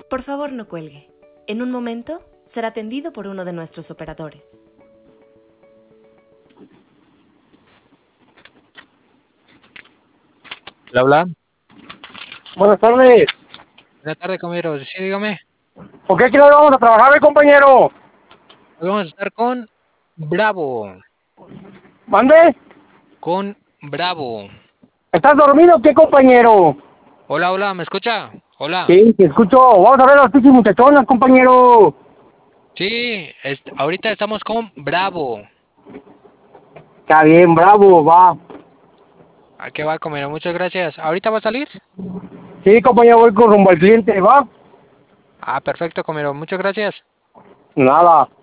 Por favor, no cuelgue. En un momento será atendido por uno de nuestros operadores. Hola, hola. Buenas tardes. Buenas tardes, compañero. Sí, dígame. ¿Por qué aquí no vamos a trabajar, compañero? Hoy vamos a estar con Bravo. ¿Mande? Con Bravo. ¿Estás dormido o qué, compañero? Hola, hola, ¿me escucha? Hola. Sí, te escucho. Vamos a ver las pinches muchachonas, compañero. Sí, ahorita estamos con Bravo. Está bien, bravo, va. ¿A qué va, compañero? Muchas gracias. ¿Ahorita va a salir? Sí, compañero, voy con rumbo al cliente, va. Ah, perfecto, compañero. Muchas gracias. Nada.